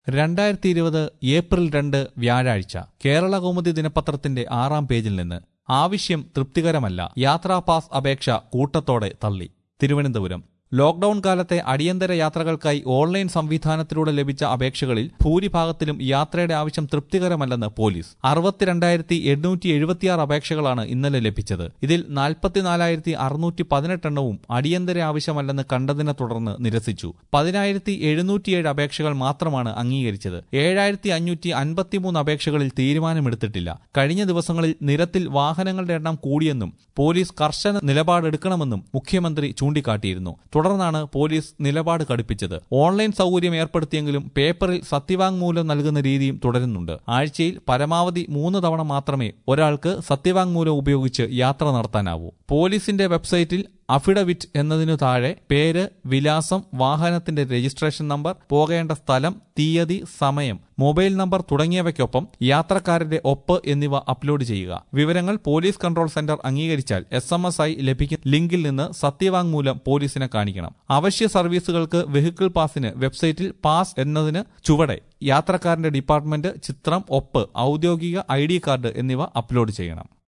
2020 April 2 വ്യാഴാഴ്ച കേരളകൗമുദി ദിനപത്രത്തിന്റെ 6-ാം പേജിൽ നിന്ന് ആവശ്യം തൃപ്തികരമല്ല. യാത്രാ പാസ് അപേക്ഷ കൂട്ടത്തോടെ തള്ളി. തിരുവനന്തപുരം ലോക്ഡൌൺ കാലത്തെ അടിയന്തര യാത്രകൾക്കായി ഓൺലൈൻ സംവിധാനത്തിലൂടെ ലഭിച്ച അപേക്ഷകളിൽ ഭൂരിഭാഗത്തിലും യാത്രയുടെ ആവശ്യം തൃപ്തികരമല്ലെന്ന് പോലീസ്. 62,876 അപേക്ഷകളാണ് ഇന്നലെ ലഭിച്ചത്. ഇതിൽ 44,618 എണ്ണവും അടിയന്തര ആവശ്യമല്ലെന്ന് കണ്ടതിനെ തുടർന്ന് നിരസിച്ചു. 10,707 അപേക്ഷകൾ മാത്രമാണ് അംഗീകരിച്ചത്. 7,553 അപേക്ഷകളിൽ തീരുമാനമെടുത്തിട്ടില്ല. കഴിഞ്ഞ ദിവസങ്ങളിൽ നിരത്തിൽ വാഹനങ്ങളുടെ എണ്ണം കൂടിയെന്നും പോലീസ് കർശന നിലപാടെടുക്കണമെന്നും മുഖ്യമന്ത്രി ചൂണ്ടിക്കാട്ടിയിരുന്നു. തുടർന്നാണ് പോലീസ് നിലപാട് കടുപ്പിച്ചത്. ഓൺലൈൻ സൗകര്യം ഏർപ്പെടുത്തിയെങ്കിലും പേപ്പറിൽ സത്യവാങ്മൂലം നൽകുന്ന രീതിയും തുടരുന്നുണ്ട്. ആഴ്ചയിൽ പരമാവധി 3 തവണ മാത്രമേ ഒരാൾക്ക് സത്യവാങ്മൂലം ഉപയോഗിച്ച് യാത്ര നടത്താനാവൂ. പോലീസിന്റെ വെബ്സൈറ്റിൽ അഫിഡവിറ്റ് എന്നതിനു താഴെ പേര്, വിലാസം, വാഹനത്തിന്റെ രജിസ്ട്രേഷൻ നമ്പർ, പോകേണ്ട സ്ഥലം, തീയതി, സമയം, മൊബൈൽ നമ്പർ തുടങ്ങിയവയ്ക്കൊപ്പം യാത്രക്കാരന്റെ ഒപ്പ് എന്നിവ അപ്ലോഡ് ചെയ്യുക. വിവരങ്ങൾ പോലീസ് കൺട്രോൾ സെന്റർ അംഗീകരിച്ചാൽ SMS ആയി ലഭിക്കുന്ന ലിങ്കിൽ നിന്ന് സത്യവാങ്മൂലം പോലീസിനെ കാണിക്കണം. അവശ്യ സർവീസുകൾക്ക് വെഹിക്കിൾ പാസിന് വെബ്സൈറ്റിൽ പാസ് എന്നതിന് ചുവടെ യാത്രക്കാരന്റെ ഡിപ്പാർട്ട്മെന്റ്, ചിത്രം, ഒപ്പ്, ഔദ്യോഗിക ID കാർഡ് എന്നിവ അപ്ലോഡ് ചെയ്യണം.